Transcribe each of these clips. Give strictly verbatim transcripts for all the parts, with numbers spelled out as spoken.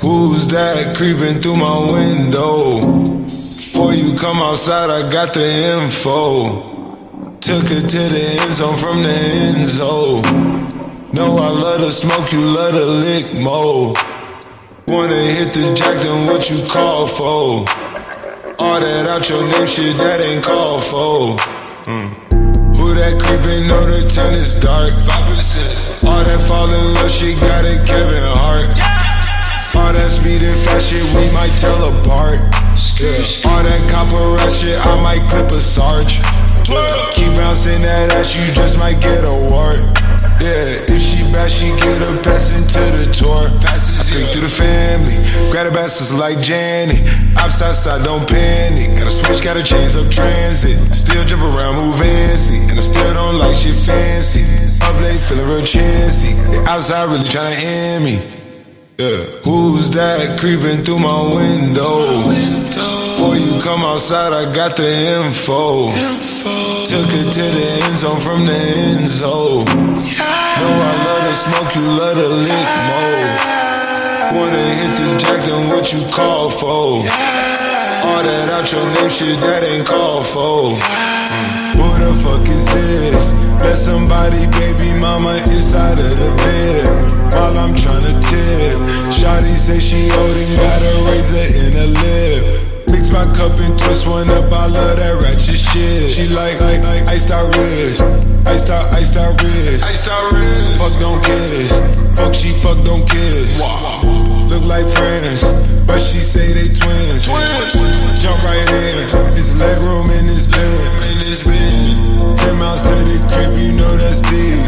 Who's that creeping through my window? Before you come outside, I got the info. Took her to the end zone from the end zone. Know I love to smoke, you love to lick more. Wanna hit the jack, then what you call for? All that out your name shit, that ain't called for. mm. Who that creepin', know the ten is dark. five percent. All that fall in love shit, got it Kevin Hart. All that speed and fast shit, we might tell apart. All that copper ass shit, I might clip a Sarge. Keep bouncing that ass, you just might get a wart. Yeah, if she bad, she get her pass into the tour. I think through the family, grab the bastards like Janet. Outside side, don't panic. Gotta switch, gotta change up transit. Still jump around, move fancy, and I still don't like shit fancy. Up late, feeling real chancy. The outside really tryna end me. Yeah. Who's that creeping through my window? Before you come outside, I got the info. Took her to the end zone from the end zone. Know I love to smoke, you love to lick more. Wanna hit the jack, then what you call for? All that out your name shit, that ain't called for. mm. Who the fuck is this? Let somebody, baby mama, inside of the bed while I'm tryna tip. Shawty say she old and got a razor in her lip. Mix my cup and twist one up, I love that ratchet shit. She like, like, like iced out wrist, iced out, iced out wrist, iced out wrist. Fuck don't kiss, fuck she fuck don't kiss. Wow. Look like friends, but she say they twins. Twins. Jump right in, it's leg room in this bed, in this bed. Ten miles to the crib, you know that's deep.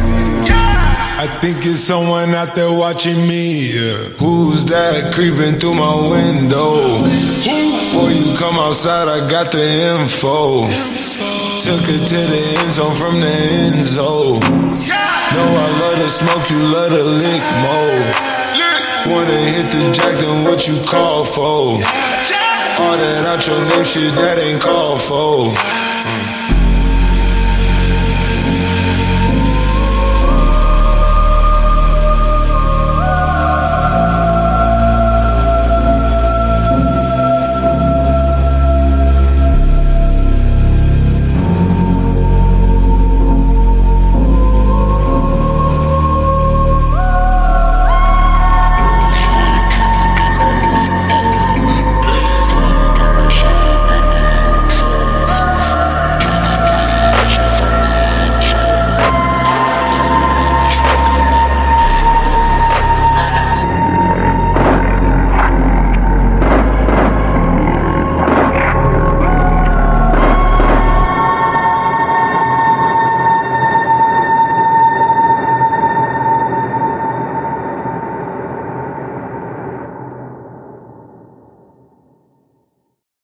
I think it's someone out there watching me. Yeah. Who's that creeping through my window? Before you come outside, I got the info. Took her to the end zone from the end zone. Know I love to smoke, you love to lick more. Wanna hit the jack, then what you call for? All that out your name shit, that ain't called for. mm.